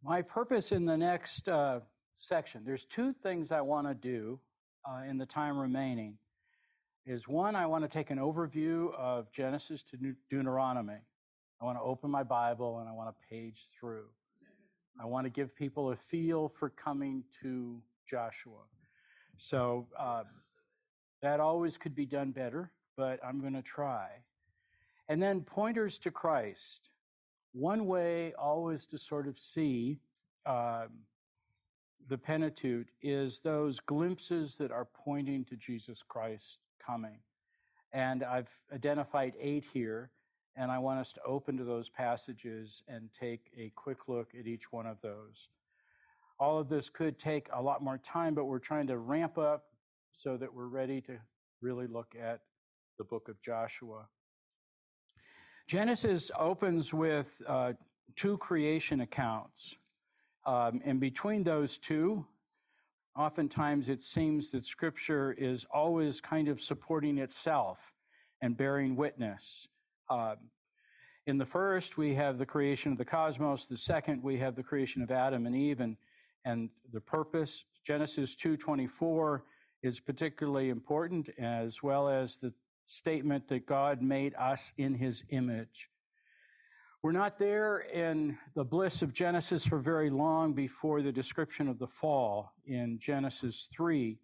My purpose in the next section, there's two things I want to do in the time remaining. Is one, I want to take an overview of Genesis to Deuteronomy. I want to open my Bible and I want to page through. I want to give people a feel for coming to Joshua. So that always could be done better, but I'm going to try. And then pointers to Christ. One way always to sort of see the Pentateuch is those glimpses that are pointing to Jesus Christ coming. And I've identified 8 here, and I want us to open to those passages and take a quick look at each one of those. All of this could take a lot more time, but we're trying to ramp up so that we're ready to really look at the book of Joshua. Genesis opens with 2 creation accounts. And between those two, oftentimes it seems that Scripture is always kind of supporting itself and bearing witness. In the first, we have the creation of the cosmos. The second, we have the creation of Adam and Eve and the purpose. Genesis 2:24 is particularly important, as well as the statement that God made us in his image. We're not there in the bliss of Genesis for very long before the description of the fall in Genesis 3.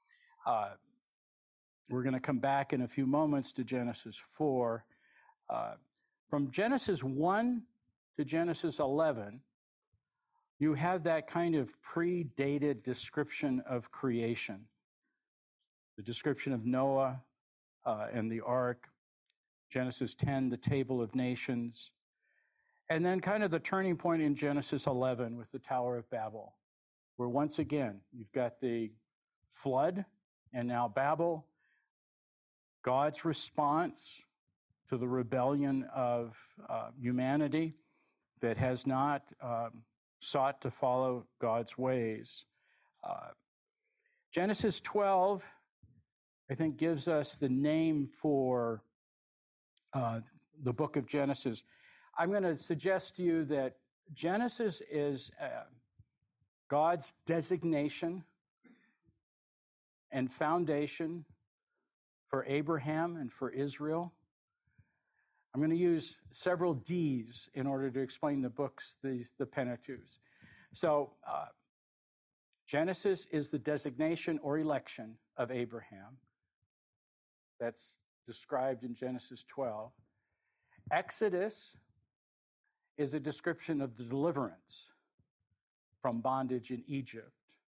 We're going to come back in a few moments to Genesis 4. From Genesis 1 to Genesis 11, you have that kind of predated description of creation. The description of Noah and the ark. Genesis 10, the table of nations. And then kind of the turning point in Genesis 11 with the Tower of Babel, where once again, you've got the flood and now Babel, God's response to the rebellion of humanity that has not sought to follow God's ways. Genesis 12, I think, gives us the name for the book of Genesis. I'm going to suggest to you that Genesis is God's designation and foundation for Abraham and for Israel. I'm going to use several D's in order to explain the books, the Pentateuch. So Genesis is the designation or election of Abraham. That's described in Genesis 12. Exodus is a description of the deliverance from bondage in Egypt.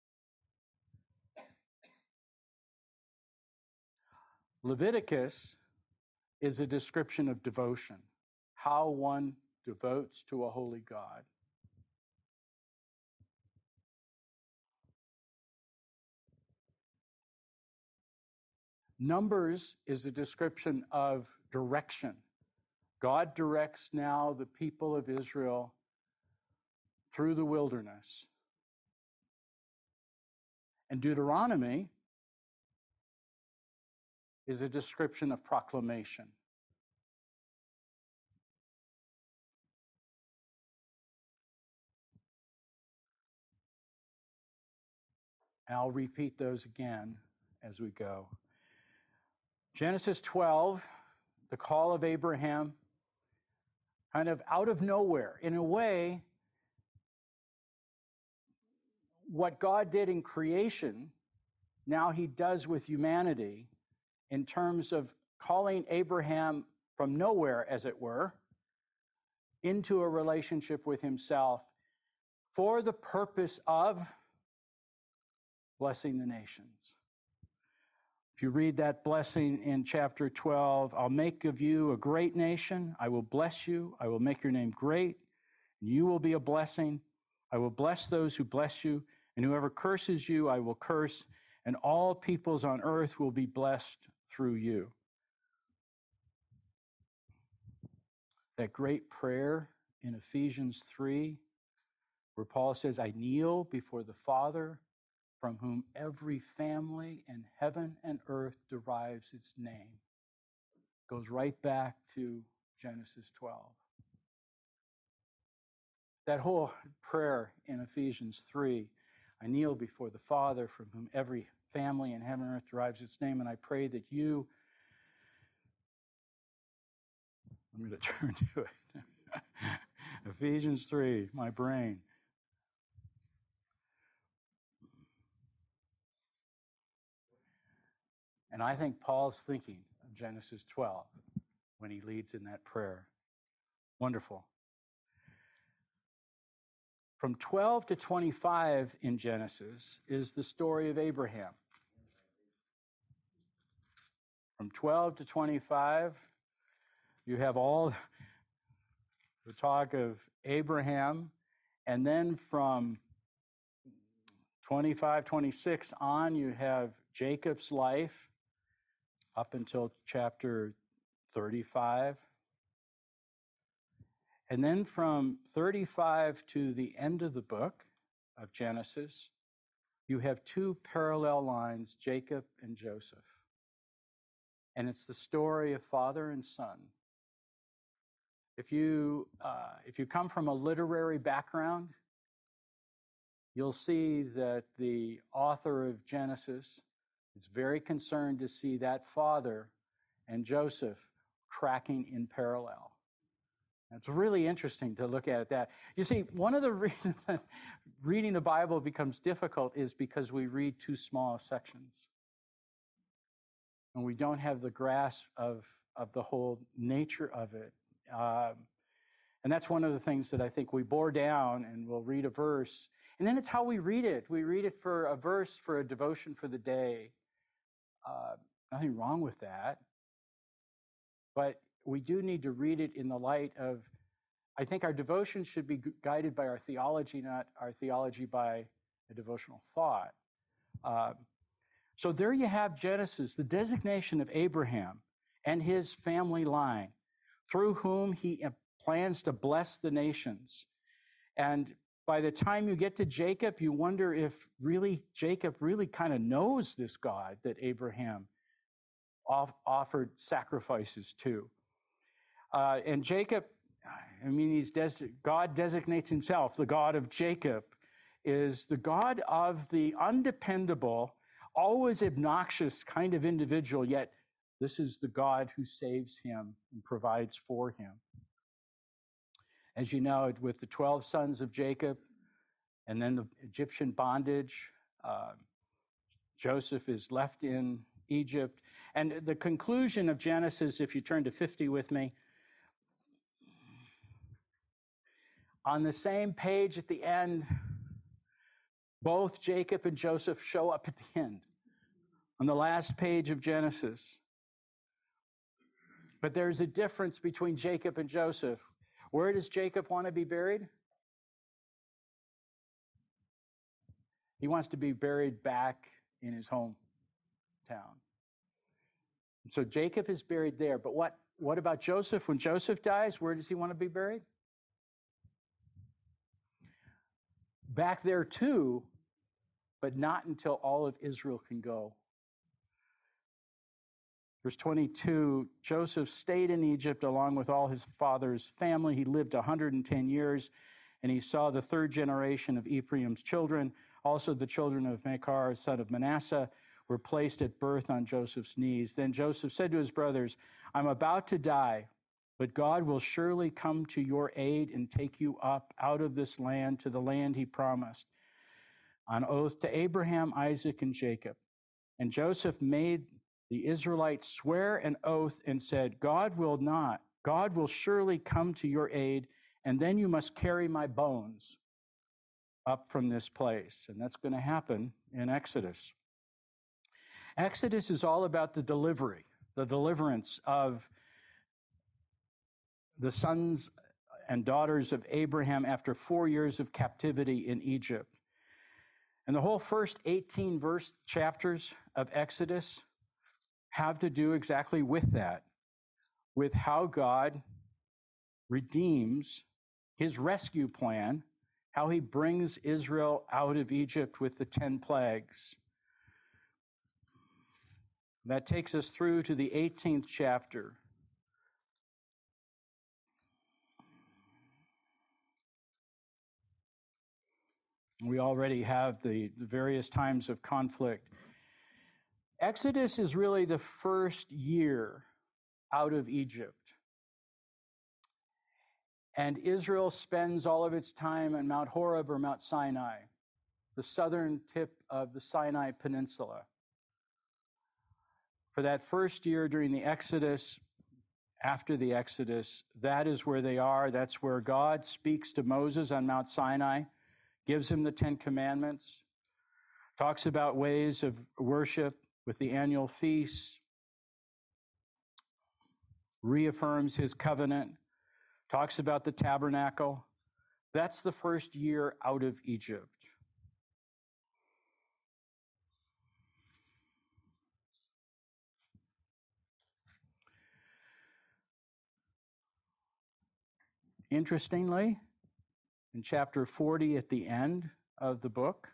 Leviticus is a description of devotion, how one devotes to a holy God. Numbers is a description of direction. God directs now the people of Israel through the wilderness. And Deuteronomy is a description of proclamation. I'll repeat those again as we go. Genesis 12, the call of Abraham, kind of out of nowhere. In a way, what God did in creation, now he does with humanity in terms of calling Abraham from nowhere, as it were, into a relationship with himself for the purpose of blessing the nations. If you read that blessing in chapter 12, I'll make of you a great nation. I will bless you. I will make your name great. And you will be a blessing. I will bless those who bless you. And whoever curses you, I will curse. And all peoples on earth will be blessed through you. That great prayer in Ephesians 3, where Paul says, I kneel before the Father, from whom every family in heaven and earth derives its name, goes right back to Genesis 12. that whole prayer in Ephesians 3, I kneel before the Father from whom every family in heaven and earth derives its name, and I pray that you, I'm going to turn to it. Ephesians 3, my brain. And I think Paul's thinking of Genesis 12 when he leads in that prayer. Wonderful. From 12 to 25 in Genesis is the story of Abraham. From 12 to 25, you have all the talk of Abraham, and then from 25, 26 on, you have Jacob's life up until chapter 35. And then from 35 to the end of the book of Genesis, you have two parallel lines, Jacob and Joseph. And it's the story of father and son. If you come from a literary background, you'll see that the author of Genesis is very concerned to see that father and Joseph tracking in parallel. It's really interesting to look at that. You see, one of the reasons that reading the Bible becomes difficult is because we read too small sections. And we don't have the grasp of the whole nature of it. And that's one of the things that I think we bore down, and we'll read a verse. And then it's how we read it. We read it for a verse for a devotion for the day. Nothing wrong with that. But we do need to read it in the light of, I think our devotion should be guided by our theology, not our theology by a devotional thought. So there you have Genesis, the designation of Abraham and his family line, through whom he plans to bless the nations. And by the time you get to Jacob, you wonder if really Jacob really kind of knows this God that Abraham offered sacrifices to. And Jacob, I mean, God designates himself, the God of Jacob, is the God of the undependable, always obnoxious kind of individual, yet this is the God who saves him and provides for him. As you know, with the 12 sons of Jacob and then the Egyptian bondage, Joseph is left in Egypt. And the conclusion of Genesis, if you turn to 50 with me, on the same page at the end, both Jacob and Joseph show up at the end, on the last page of Genesis. But there's a difference between Jacob and Joseph. Where does Jacob want to be buried? He wants to be buried back in his hometown. So Jacob is buried there. But what about Joseph? When Joseph dies, where does he want to be buried? Back there too, but not until all of Israel can go. Verse 22, Joseph stayed in Egypt along with all his father's family. He lived 110 years, and he saw the third generation of Ephraim's children. Also the children of Machir, son of Manasseh, were placed at birth on Joseph's knees. Then Joseph said to his brothers, I'm about to die, but God will surely come to your aid and take you up out of this land to the land he promised on oath to Abraham, Isaac, and Jacob. And Joseph made the Israelites swear an oath and said, God will surely come to your aid, and then you must carry my bones up from this place. And that's going to happen in Exodus. Exodus is all about the deliverance of the sons and daughters of Abraham after 4 years of captivity in Egypt. And the whole first 18 chapters of Exodus have to do exactly with that, with how God redeems his rescue plan, how he brings Israel out of Egypt with the 10 plagues. That takes us through to the 18th chapter. We already have the various times of conflict. Exodus is really the first year out of Egypt. And Israel spends all of its time on Mount Horeb or Mount Sinai, the southern tip of the Sinai Peninsula. For that first year during the Exodus, after the Exodus, that is where they are. That's where God speaks to Moses on Mount Sinai, gives him the Ten Commandments, talks about ways of worship with the annual feasts, reaffirms his covenant, talks about the tabernacle. That's the first year out of Egypt. Interestingly, in chapter 40 at the end of the book,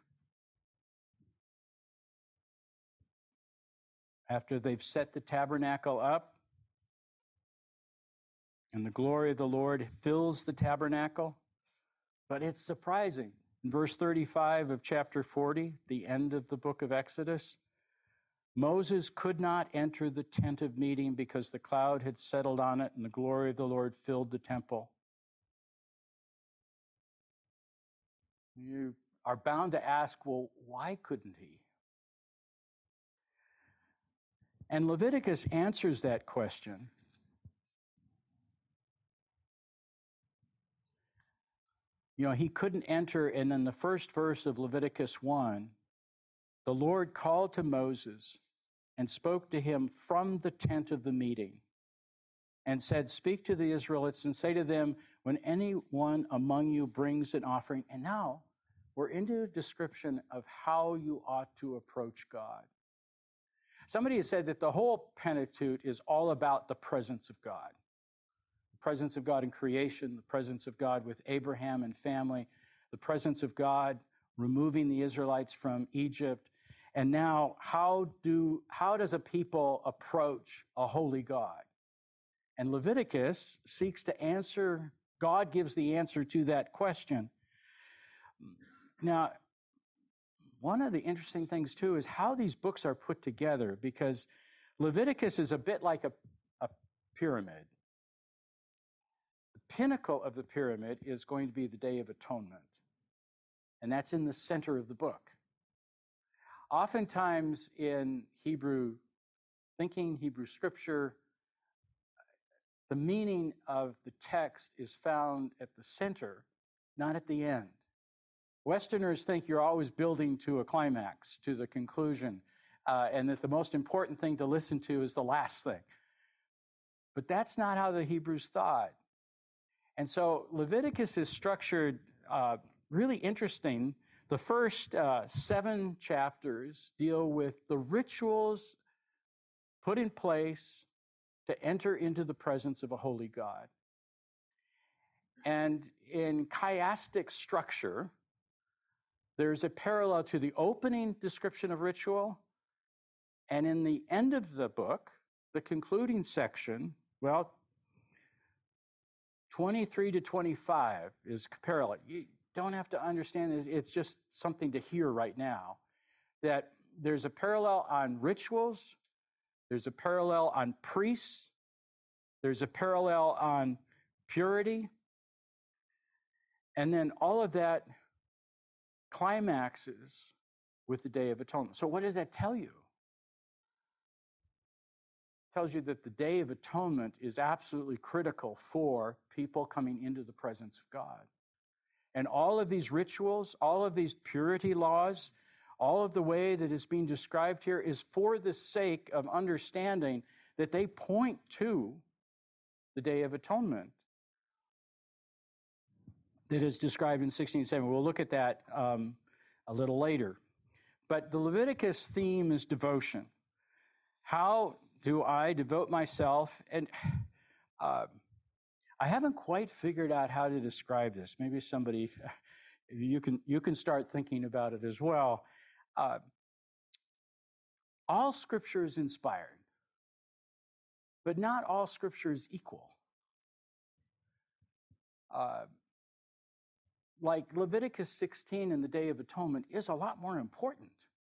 after they've set the tabernacle up and the glory of the Lord fills the tabernacle, but it's surprising. In verse 35 of chapter 40, the end of the book of Exodus, Moses could not enter the tent of meeting because the cloud had settled on it and the glory of the Lord filled the temple. You are bound to ask, well, why couldn't he? And Leviticus answers that question. You know, he couldn't enter, and in the first verse of Leviticus 1, the Lord called to Moses and spoke to him from the tent of the meeting and said, speak to the Israelites and say to them, when anyone among you brings an offering, and now we're into a description of how you ought to approach God. Somebody has said that the whole Pentateuch is all about the presence of God. The presence of God in creation, the presence of God with Abraham and family, the presence of God removing the Israelites from Egypt. And now, how does a people approach a holy God? And Leviticus seeks to answer, God gives the answer to that question. Now, one of the interesting things, too, is how these books are put together, because Leviticus is a bit like a pyramid. The pinnacle of the pyramid is going to be the Day of Atonement, and that's in the center of the book. Oftentimes in Hebrew thinking, Hebrew scripture, the meaning of the text is found at the center, not at the end. Westerners think you're always building to a climax, to the conclusion, and that the most important thing to listen to is the last thing. But that's not how the Hebrews thought. And so Leviticus is structured really interesting. The first 7 chapters deal with the rituals put in place to enter into the presence of a holy God. And in chiastic structure, there's a parallel to the opening description of ritual, and in the end of the book, the concluding section, 23 to 25 is parallel. You don't have to understand it. It's just something to hear right now, that there's a parallel on rituals, there's a parallel on priests, there's a parallel on purity, and then all of that climaxes with the Day of Atonement. So what does that tell you? It tells you that the Day of Atonement is absolutely critical for people coming into the presence of God. And all of these rituals, all of these purity laws, all of the way that is being described here is for the sake of understanding that they point to the Day of Atonement that is described in 16:7. We'll look at that a little later. But the Leviticus theme is devotion. How do I devote myself? And I haven't quite figured out how to describe this. Maybe somebody, you can start thinking about it as well. All Scripture is inspired, but not all Scripture is equal. like Leviticus 16 and the Day of Atonement is a lot more important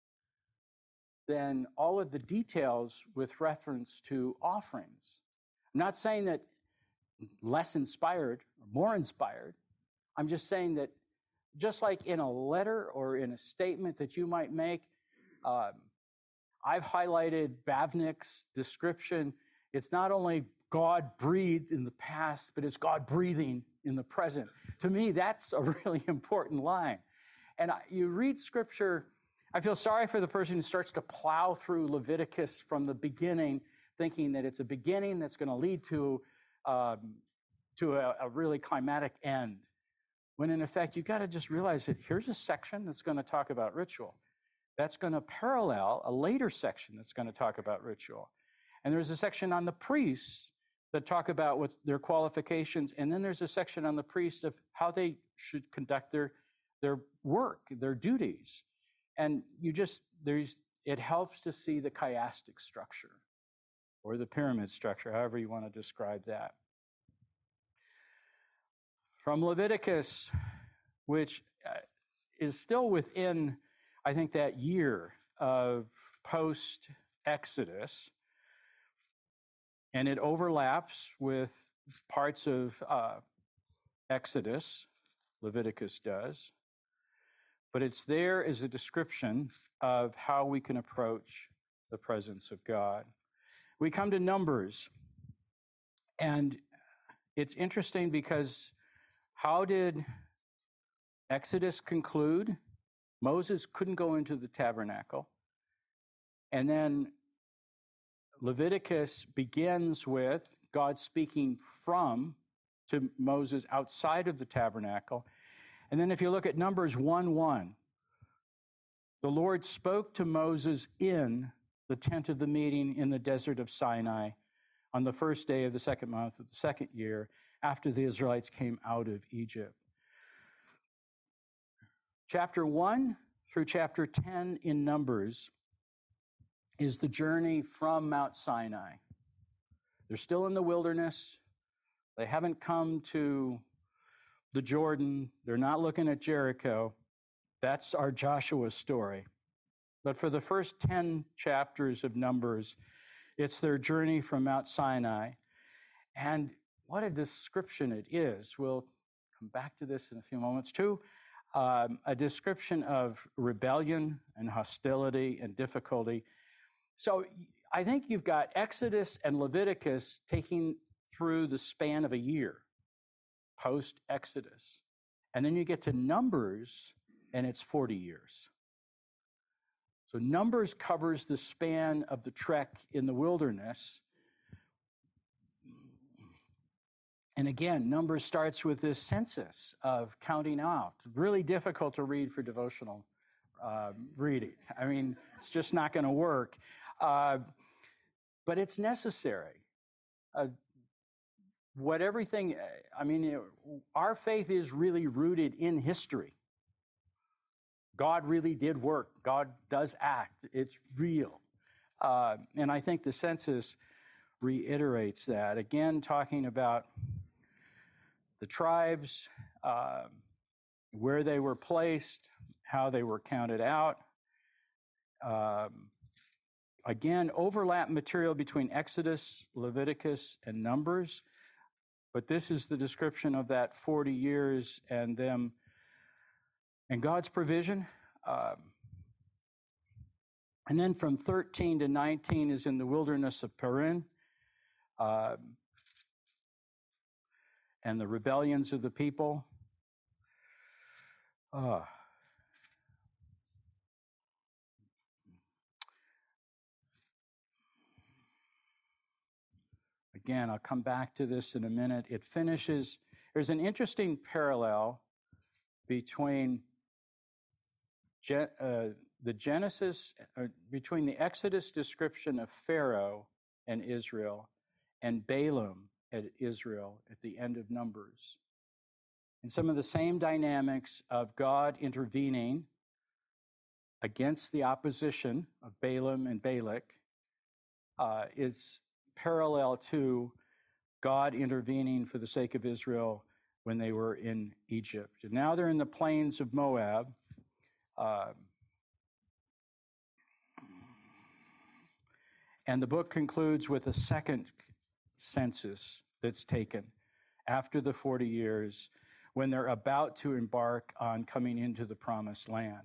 than all of the details with reference to offerings. I'm not saying that less inspired or more inspired. I'm just saying that just like in a letter or in a statement that you might make, I've highlighted Bavnick's description. It's not only God breathed in the past, but it's God breathing in the present. To me, that's a really important line. And you read scripture, I feel sorry for the person who starts to plow through Leviticus from the beginning, thinking that it's a beginning that's going to lead to a really climatic end. When in effect, you've got to just realize that here's a section that's going to talk about ritual. That's going to parallel a later section that's going to talk about ritual. And there's a section on the priests that talk about what their qualifications. And then there's a section on the priests of how they should conduct their work, their duties. And it helps to see the chiastic structure or the pyramid structure, however you want to describe that. From Leviticus, which is still within, I think, that year of post-Exodus, and it overlaps with parts of Exodus, Leviticus does, but it's there as a description of how we can approach the presence of God. We come to Numbers, and it's interesting because how did Exodus conclude? Moses couldn't go into the tabernacle. And then Leviticus begins with God speaking to Moses outside of the tabernacle. And then if you look at Numbers 1:1, the Lord spoke to Moses in the tent of the meeting in the desert of Sinai on the first day of the second month of the second year after the Israelites came out of Egypt. Chapter 1 through chapter 10 in Numbers is the journey from Mount Sinai. They're still in the wilderness. They haven't come to the Jordan. They're not looking at Jericho. That's our Joshua story. But for the first 10 chapters of Numbers, it's their journey from Mount Sinai. And what a description it is. We'll come back to this in a few moments too. A description of rebellion and hostility and difficulty. So I think you've got Exodus and Leviticus taking through the span of a year, post-Exodus. And then you get to Numbers, and it's 40 years. So Numbers covers the span of the trek in the wilderness. And again, Numbers starts with this census of counting out. Really difficult to read for devotional reading. I mean, it's just not going to work. But it's necessary. Our faith is really rooted in history. God really did work. God does act. It's real. And I think the census reiterates that. Again, talking about the tribes, where they were placed, how they were counted out. Again, overlap material between Exodus, Leviticus, and Numbers. But this is the description of that 40 years and them and God's provision. And then from 13 to 19 is in the wilderness of Paran. And the rebellions of the people. Again, I'll come back to this in a minute. It finishes, there's an interesting parallel between between the Exodus description of Pharaoh and Israel and Balaam at Israel at the end of Numbers. And some of the same dynamics of God intervening against the opposition of Balaam and Balak is parallel to God intervening for the sake of Israel when they were in Egypt. And now they're in the plains of Moab. And the book concludes with a second census that's taken after the 40 years when they're about to embark on coming into the promised land.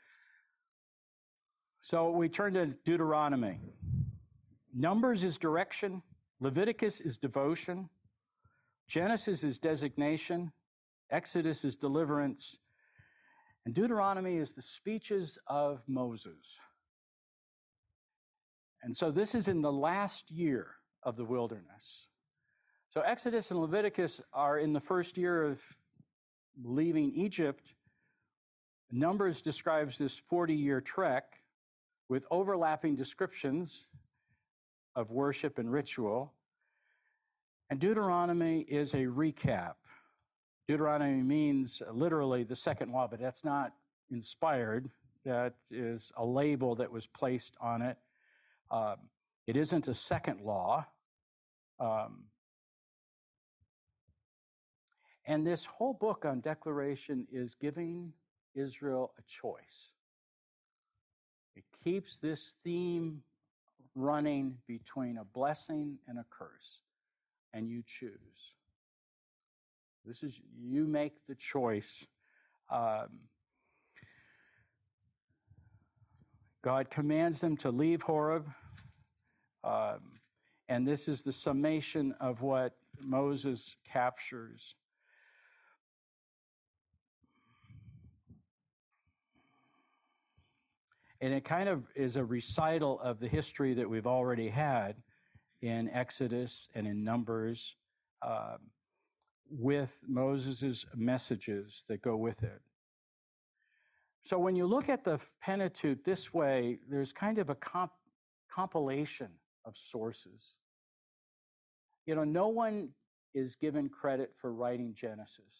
So we turn to Deuteronomy. Numbers is direction. Leviticus is devotion. Genesis is designation. Exodus is deliverance. And Deuteronomy is the speeches of Moses. And so this is in the last year of the wilderness. So Exodus and Leviticus are in the first year of leaving Egypt. Numbers describes this 40-year trek with overlapping descriptions of worship and ritual. And Deuteronomy is a recap. Deuteronomy means literally the second law, but that's not inspired. That is a label that was placed on it. It isn't a second law. And this whole book on declaration is giving Israel a choice. It keeps this theme running between a blessing and a curse, and you choose. This is, you make the choice. God commands them to leave Horeb, and this is the summation of what Moses captures. And it kind of is a recital of the history that we've already had in Exodus and in Numbers, with Moses' messages that go with it. So when you look at the Pentateuch this way, there's kind of a compilation of sources. You know, no one is given credit for writing Genesis.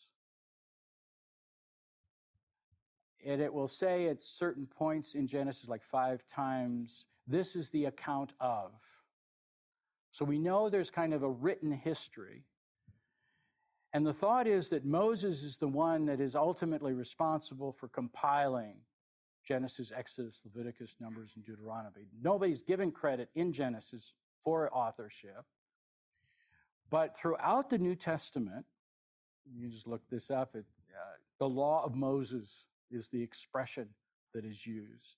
And it will say at certain points in Genesis, like 5 times, this is the account of. So we know there's kind of a written history. And the thought is that Moses is the one that is ultimately responsible for compiling Genesis, Exodus, Leviticus, Numbers, and Deuteronomy. Nobody's given credit in Genesis for authorship. But throughout the New Testament, you just look this up, the law of Moses is the expression that is used.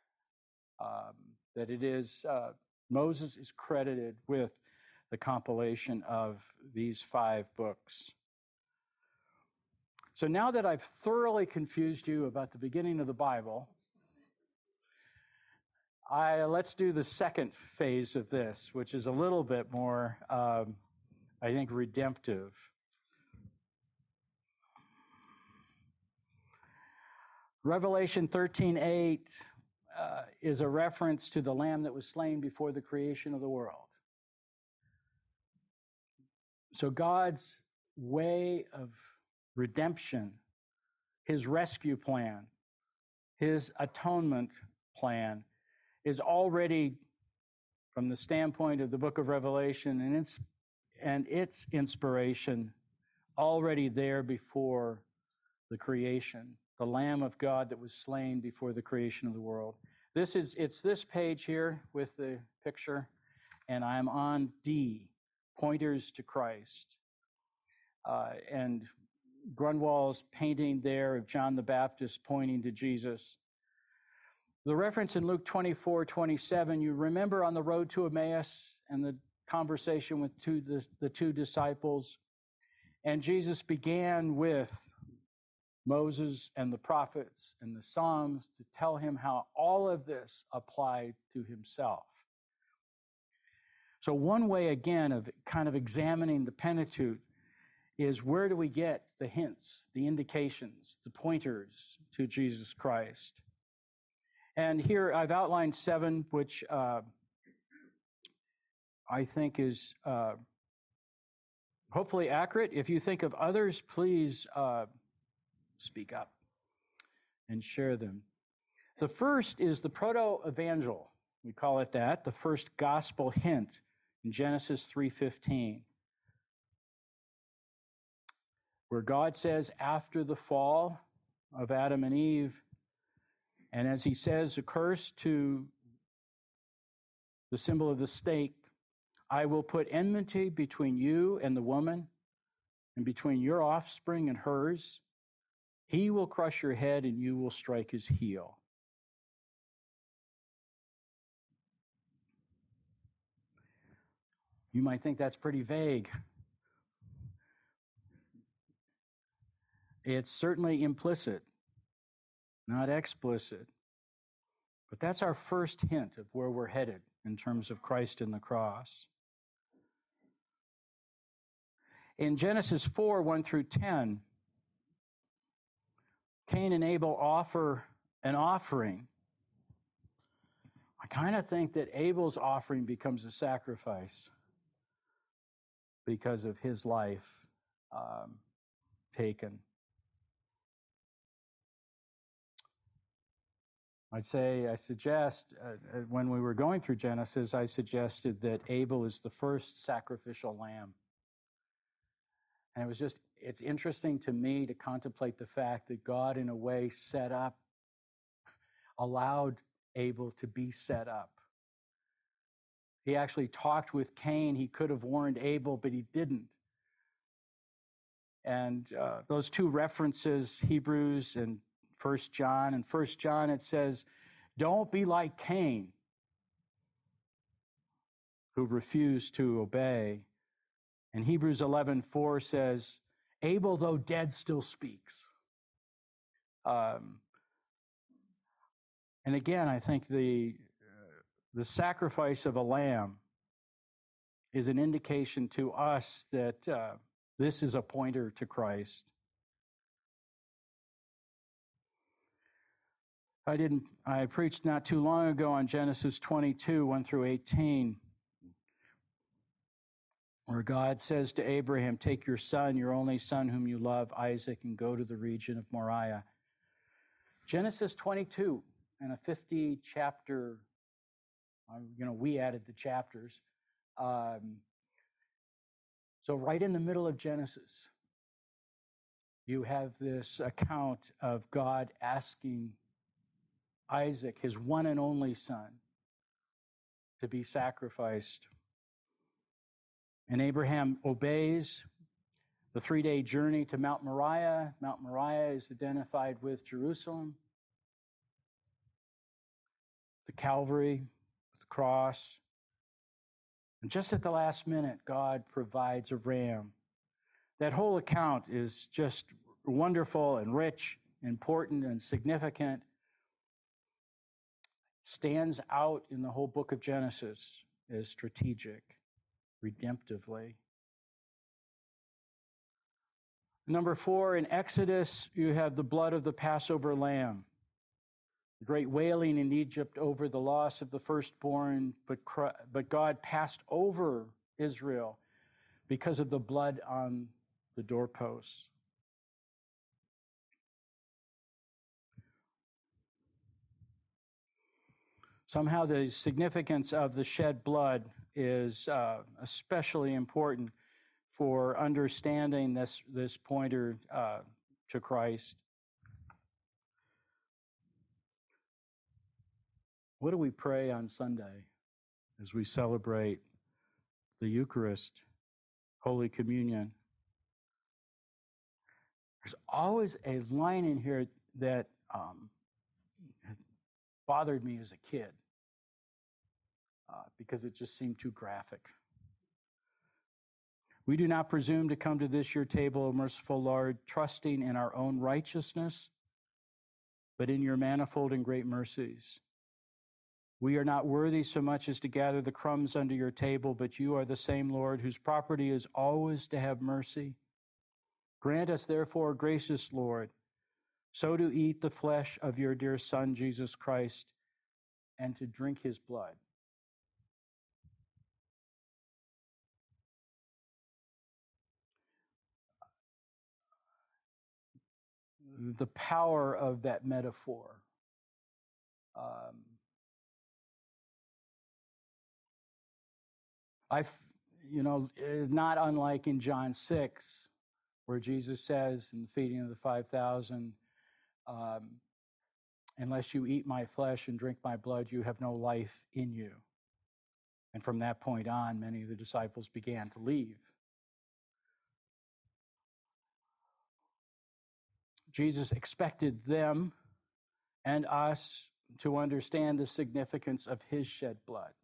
That it is, Moses is credited with the compilation of these 5 books. So now that I've thoroughly confused you about the beginning of the Bible, let's do the second phase of this, which is a little bit more, I think, redemptive. Revelation 13:8 is a reference to the Lamb that was slain before the creation of the world. So God's way of redemption, his rescue plan, his atonement plan is already, from the standpoint of the book of Revelation and its inspiration, already there before the creation. The Lamb of God that was slain before the creation of the world. It's this page here with the picture, and I'm on D, Pointers to Christ. And Grunwald's painting there of John the Baptist pointing to Jesus. The reference in Luke 24:27, you remember on the road to Emmaus and the conversation with the 2 disciples. And Jesus began with Moses and the prophets and the Psalms to tell him how all of this applied to himself. So one way, again, of kind of examining the Pentateuch is, where do we get the hints, the indications, the pointers to Jesus Christ? And here I've outlined 7, which I think is hopefully accurate. If you think of others, please speak up and share them. The first is the proto-evangel. We call it that, the first gospel hint in Genesis 3:15. where God says after the fall of Adam and Eve, and as he says, a curse to the symbol of the snake, I will put enmity between you and the woman, and between your offspring and hers. He will crush your head, and you will strike his heel. You might think that's pretty vague. It's certainly implicit, not explicit. But that's our first hint of where we're headed in terms of Christ and the cross. In Genesis 4, 1 through 10, Cain and Abel offer an offering. I kind of think that Abel's offering becomes a sacrifice because of his life taken. I suggest, when we were going through Genesis, I suggested that Abel is the first sacrificial lamb. And it's interesting to me to contemplate the fact that God, in a way, allowed Abel to be set up. He actually talked with Cain. He could have warned Abel, but he didn't. And those two references, Hebrews and 1 John. In 1 John, it says, don't be like Cain, who refused to obey. And Hebrews 11:4 says, Abel, though dead, still speaks. And again, I think the sacrifice of a lamb is an indication to us that this is a pointer to Christ. I preached not too long ago on Genesis 22, 1 through 18, where God says to Abraham, take your son, your only son whom you love, Isaac, and go to the region of Moriah. Genesis 22, and a 50-chapter, we added the chapters. So right in the middle of Genesis, you have this account of God asking Isaac, his one and only son, to be sacrificed. And Abraham obeys. The 3-day journey to Mount Moriah. Mount Moriah is identified with Jerusalem. The Calvary, the cross. And just at the last minute, God provides a ram. That whole account is just wonderful and rich, important and significant. It stands out in the whole book of Genesis as strategic, redemptively. Number 4, in Exodus, you have the blood of the Passover lamb. The great wailing in Egypt over the loss of the firstborn, but God passed over Israel because of the blood on the doorposts. Somehow the significance of the shed blood is especially important for understanding this pointer to Christ. What do we pray on Sunday as we celebrate the Eucharist, Holy Communion? There's always a line in here that bothered me as a kid because it just seemed too graphic. We do not presume to come to this your table, O merciful Lord, trusting in our own righteousness, but in your manifold and great mercies. We are not worthy so much as to gather the crumbs under your table, but you are the same Lord, whose property is always to have mercy. Grant us, therefore, gracious Lord, so to eat the flesh of your dear Son, Jesus Christ, and to drink his blood. The power of that metaphor. Not unlike in John 6, where Jesus says in the feeding of the 5,000, unless you eat my flesh and drink my blood, you have no life in you. And from that point on, many of the disciples began to leave. Jesus expected them and us to understand the significance of his shed blood.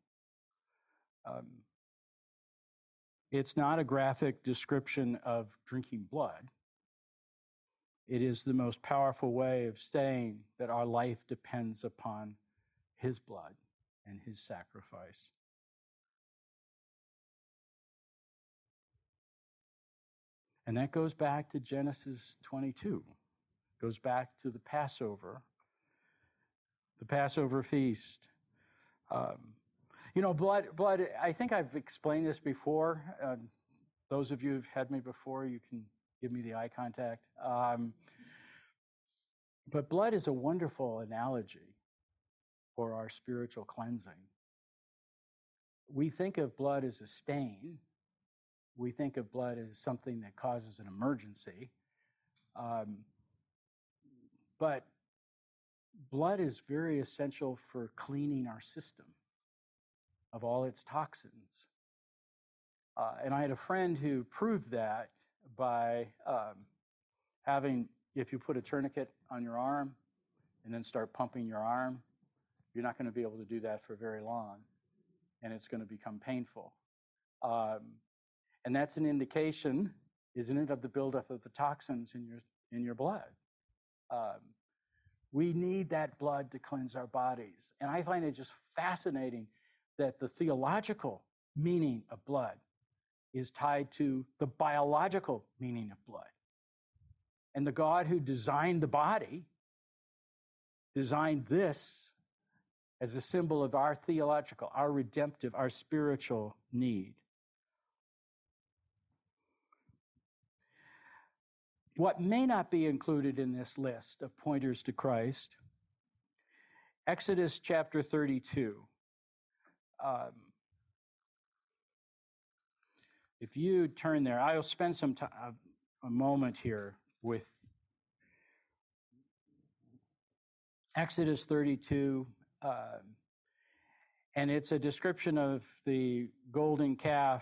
It's not a graphic description of drinking blood. It is the most powerful way of saying that our life depends upon his blood and his sacrifice. And that goes back to Genesis 22. Goes back to the Passover feast. Blood, I think I've explained this before. Those of you who've had me before, you can give me the eye contact. But blood is a wonderful analogy for our spiritual cleansing. We think of blood as a stain. We think of blood as something that causes an emergency. But blood is very essential for cleaning our system of all its toxins. And I had a friend who proved that by having, if you put a tourniquet on your arm and then start pumping your arm, you're not going to be able to do that for very long, and it's going to become painful. And that's an indication, isn't it, of the buildup of the toxins in your blood. We need that blood to cleanse our bodies. And I find it just fascinating that the theological meaning of blood is tied to the biological meaning of blood. And the God who designed the body designed this as a symbol of our theological, our redemptive, our spiritual need. What may not be included in this list of pointers to Christ, Exodus chapter 32. If you turn there, I'll spend some time, a moment here with Exodus 32, and it's a description of the golden calf.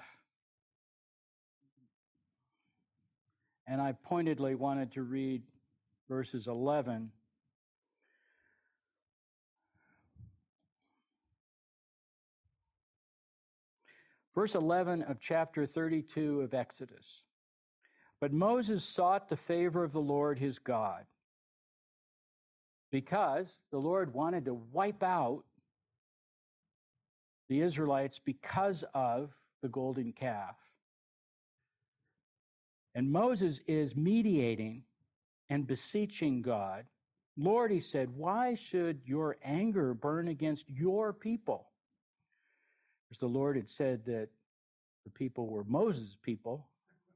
And I pointedly wanted to read verses 11. Verse 11 of chapter 32 of Exodus. But Moses sought the favor of the Lord his God, because the Lord wanted to wipe out the Israelites because of the golden calf. And Moses is mediating and beseeching God. Lord, he said, why should your anger burn against your people? Because the Lord had said that the people were Moses' people.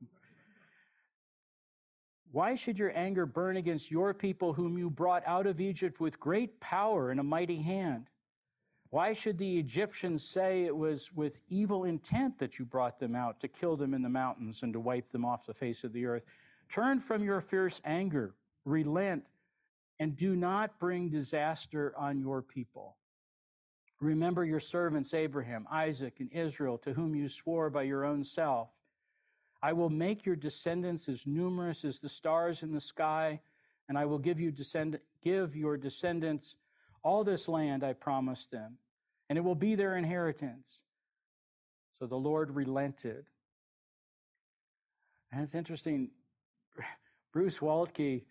Why should your anger burn against your people whom you brought out of Egypt with great power and a mighty hand? Why should the Egyptians say it was with evil intent that you brought them out, to kill them in the mountains and to wipe them off the face of the earth? Turn from your fierce anger, relent, and do not bring disaster on your people. Remember your servants Abraham, Isaac, and Israel, to whom you swore by your own self. I will make your descendants as numerous as the stars in the sky, and I will give your descendants all this land I promised them, and it will be their inheritance. So the Lord relented. And it's interesting, Bruce Waltke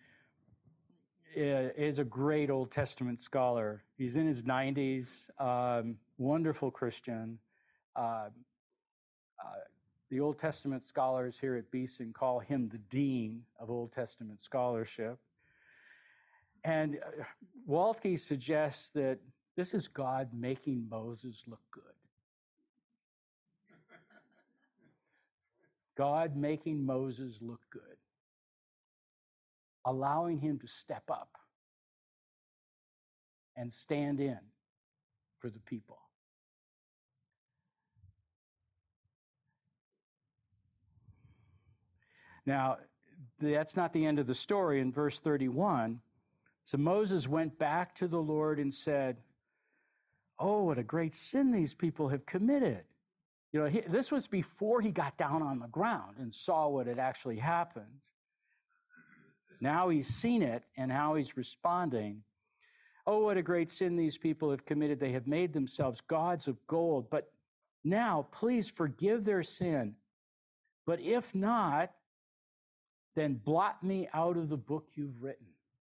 is a great Old Testament scholar. He's in his 90s, wonderful Christian. The Old Testament scholars here at Beeson call him the dean of Old Testament scholarship. And Waltke suggests that this is God making Moses look good. God making Moses look good. Allowing him to step up and stand in for the people. Now, that's not the end of the story. In verse 31, so Moses went back to the Lord and said, "Oh, what a great sin these people have committed." You know, this was before he got down on the ground and saw what had actually happened. Now he's seen it, and now he's responding. "Oh, what a great sin these people have committed. They have made themselves gods of gold. But now, please forgive their sin. But if not, then blot me out of the book you've written."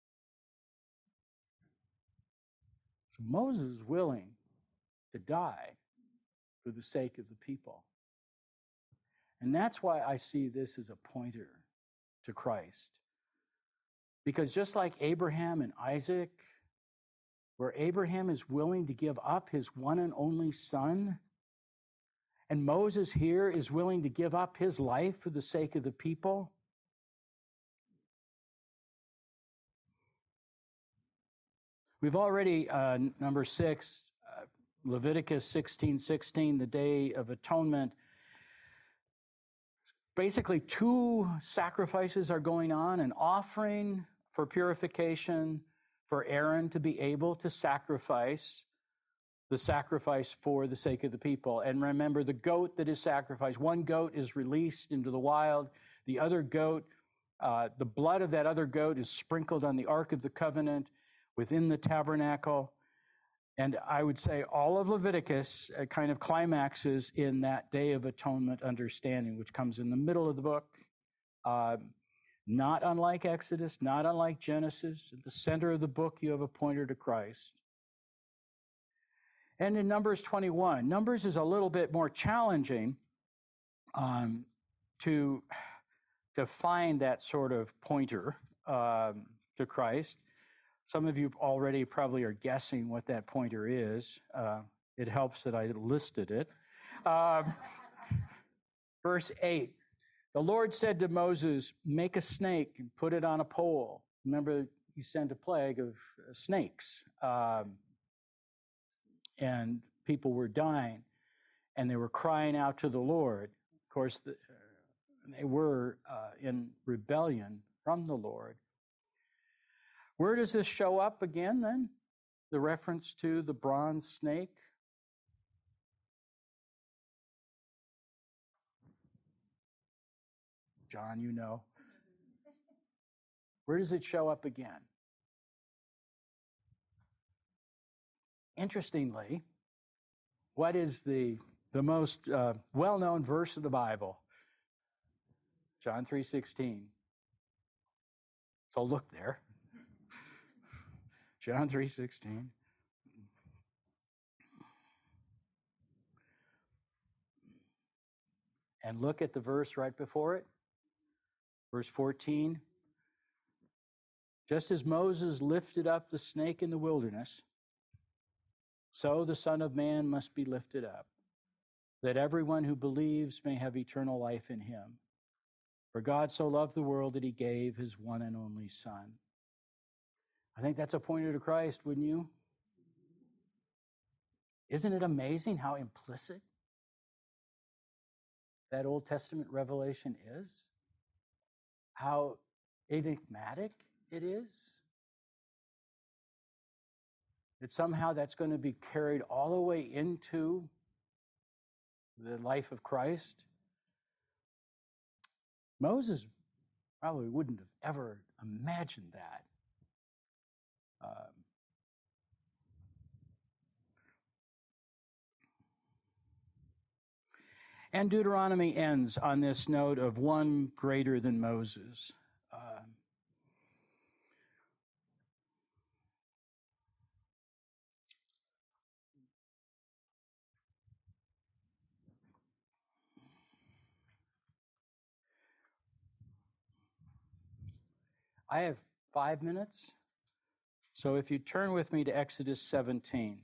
So Moses is willing to die for the sake of the people. And that's why I see this as a pointer to Christ. Because just like Abraham and Isaac, where Abraham is willing to give up his one and only son, and Moses here is willing to give up his life for the sake of the people. We've already, number 6, Leviticus 16:16, the Day of Atonement. Basically, 2 sacrifices are going on: an offering for purification for Aaron to be able to sacrifice the sacrifice for the sake of the people. And remember, the goat that is sacrificed, one goat is released into the wild. The other goat, the blood of that other goat is sprinkled on the Ark of the Covenant within the tabernacle. And I would say all of Leviticus kind of climaxes in that Day of Atonement understanding, which comes in the middle of the book. Not unlike Exodus, not unlike Genesis. At the center of the book, you have a pointer to Christ. And in Numbers 21, Numbers is a little bit more challenging to find that sort of pointer to Christ. Some of you already probably are guessing what that pointer is. It helps that I listed it. Verse 8, the Lord said to Moses, "Make a snake and put it on a pole." Remember, he sent a plague of snakes. And people were dying, and they were crying out to the Lord. Of course, they were in rebellion from the Lord. Where does this show up again, then? The reference to the bronze snake? John, you know. Where does it show up again? Interestingly, what is the most well-known verse of the Bible? John 3:16. So look there. John 3:16. And look at the verse right before it. Verse 14. Just as Moses lifted up the snake in the wilderness, so the Son of Man must be lifted up, that everyone who believes may have eternal life in him. For God so loved the world that he gave his one and only Son. I think that's a pointer to Christ, wouldn't you? Isn't it amazing how implicit that Old Testament revelation is? How enigmatic it is? That somehow that's going to be carried all the way into the life of Christ. Moses probably wouldn't have ever imagined that. And Deuteronomy ends on this note of one greater than Moses. I have 5 minutes. So if you turn with me to Exodus 17.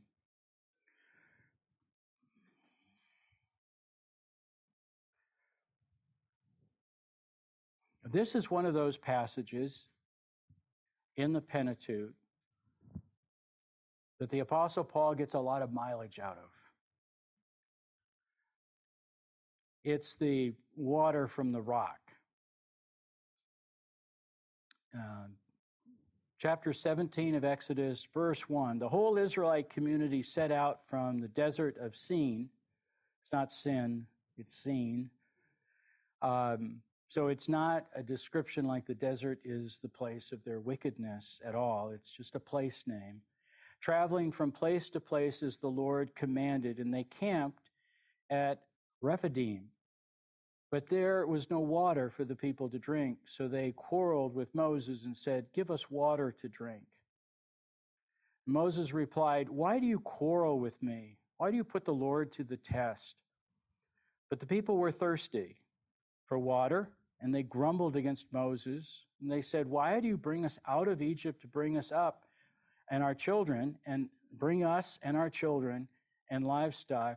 This is one of those passages in the Pentateuch that the Apostle Paul gets a lot of mileage out of. It's the water from the rock. chapter 17 of Exodus, verse 1. The whole Israelite community set out from the desert of Sin. It's not sin, it's Sin. So it's not a description like the desert is the place of their wickedness at all. It's just a place name. Traveling from place to place as the Lord commanded, and they camped at Rephidim. But there was no water for the people to drink, so they quarreled with Moses and said, "Give us water to drink." Moses replied, "Why do you quarrel with me? Why do you put the Lord to the test?" But the people were thirsty for water, and they grumbled against Moses. And they said, "Why do you bring us out of Egypt to bring us up and our children, and bring us and our children and livestock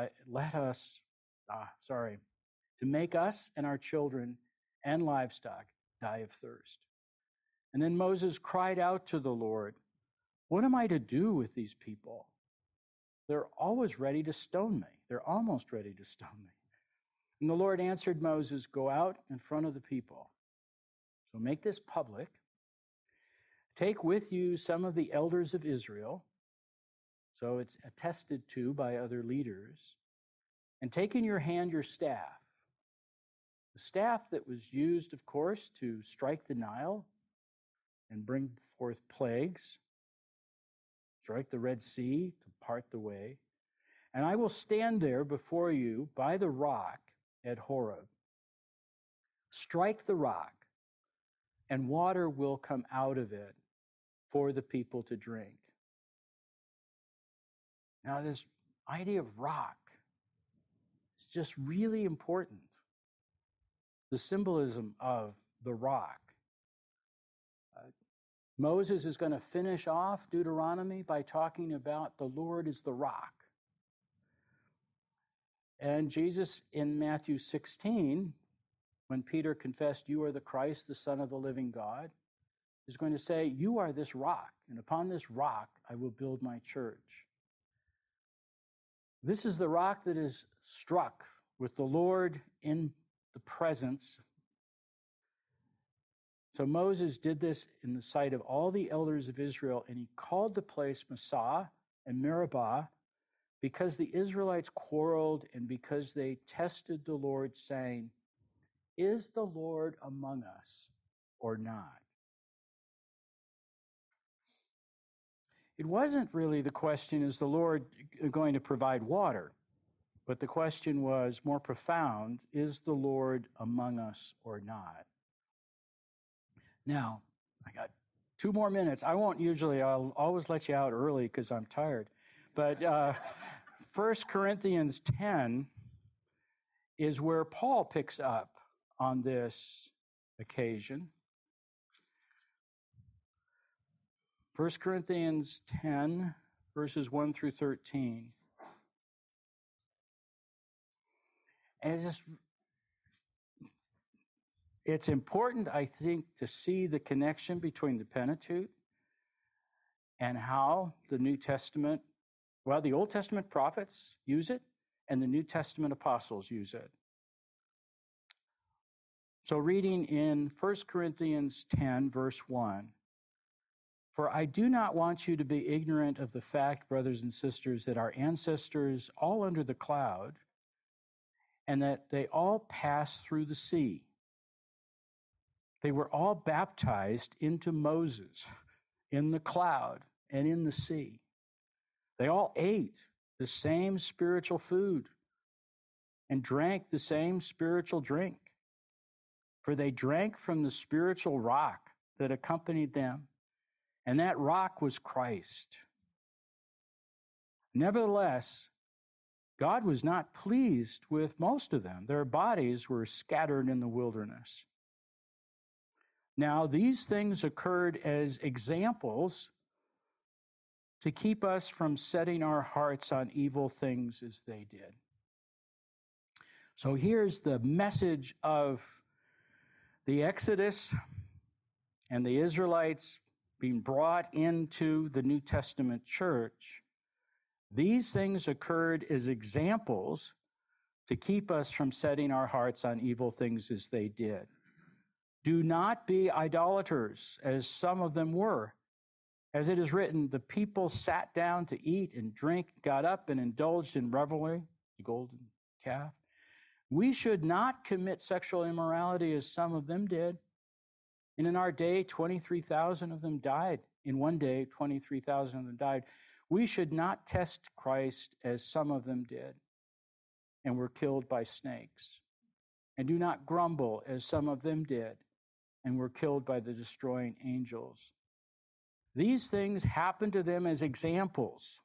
to make us and our children and livestock die of thirst?" And then Moses cried out to the Lord, "What am I to do with these people? They're always ready to stone me. They're almost ready to stone me." And the Lord answered Moses, "Go out in front of the people. So make this public. Take with you some of the elders of Israel." So it's attested to by other leaders. "And take in your hand your staff." The staff that was used, of course, to strike the Nile and bring forth plagues, strike the Red Sea to part the way. "And I will stand there before you by the rock at Horeb. Strike the rock, and water will come out of it for the people to drink." Now, this idea of rock is just really important. The symbolism of the rock. Moses is going to finish off Deuteronomy by talking about the Lord is the rock. And Jesus in Matthew 16, when Peter confessed, "You are the Christ, the Son of the living God," is going to say, "You are this rock, and upon this rock I will build my church." This is the rock that is struck with the Lord in the presence. So Moses did this in the sight of all the elders of Israel, and he called the place Massah and Meribah, because the Israelites quarreled and because they tested the Lord, saying, "Is the Lord among us or not?" It wasn't really the question, is the Lord going to provide water? But the question was more profound, is the Lord among us or not? Now, I got 2 more minutes. I'll always let you out early because I'm tired. But 1 Corinthians 10 is where Paul picks up on this occasion. 1 Corinthians 10, verses 1 through 13. And it's important, I think, to see the connection between the Pentateuch and how the New Testament, well, the Old Testament prophets use it, and the New Testament apostles use it. So reading in 1 Corinthians 10, verse 1, "For I do not want you to be ignorant of the fact, brothers and sisters, that our ancestors all under the cloud, and that they all passed through the sea. They were all baptized into Moses in the cloud and in the sea. They all ate the same spiritual food and drank the same spiritual drink, for they drank from the spiritual rock that accompanied them, and that rock was Christ. Nevertheless, God was not pleased with most of them. Their bodies were scattered in the wilderness. Now, these things occurred as examples to keep us from setting our hearts on evil things as they did." So here's the message of the Exodus and the Israelites being brought into the New Testament church. These things occurred as examples to keep us from setting our hearts on evil things as they did. Do not be idolaters, as some of them were. As it is written, the people sat down to eat and drink, got up and indulged in revelry, the golden calf. We should not commit sexual immorality as some of them did. And in our day, 23,000 of them died. In one day, 23,000 of them died. We should not test Christ as some of them did and were killed by snakes. And do not grumble as some of them did and were killed by the destroying angels. These things happened to them as examples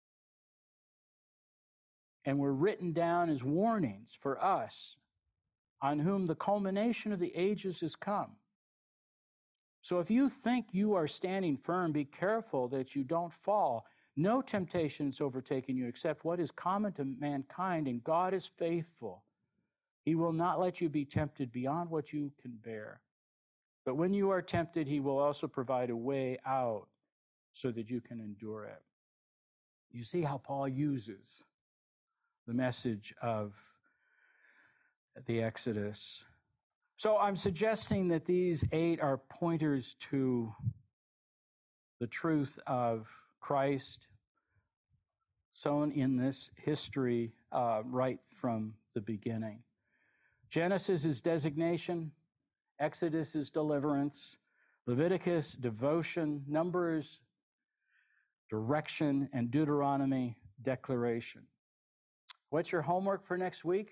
and were written down as warnings for us, on whom the culmination of the ages has come. So if you think you are standing firm, be careful that you don't fall. No temptation has overtaken you except what is common to mankind, and God is faithful. He will not let you be tempted beyond what you can bear. But when you are tempted, he will also provide a way out so that you can endure it. You see how Paul uses the message of the Exodus. So I'm suggesting that these 8 are pointers to the truth of Christ sown in this history right from the beginning. Genesis is designation, Exodus is deliverance, Leviticus, devotion, Numbers, direction, and Deuteronomy, declaration. What's your homework for next week?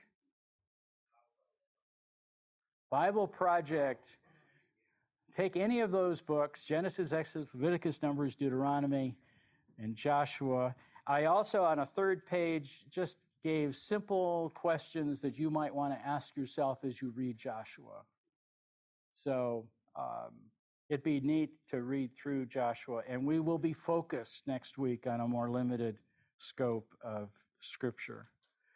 Bible project. Take any of those books, Genesis, Exodus, Leviticus, Numbers, Deuteronomy, and Joshua. I also, on a third page, just gave simple questions that you might want to ask yourself as you read Joshua. So it'd be neat to read through Joshua, and we will be focused next week on a more limited scope of Scripture.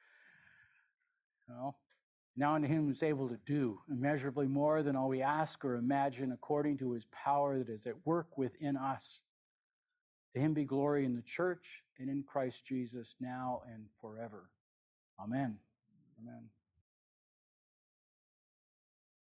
Well, now unto him who is able to do immeasurably more than all we ask or imagine, according to his power that is at work within us. To him be glory in the church and in Christ Jesus now and forever. Amen. Amen.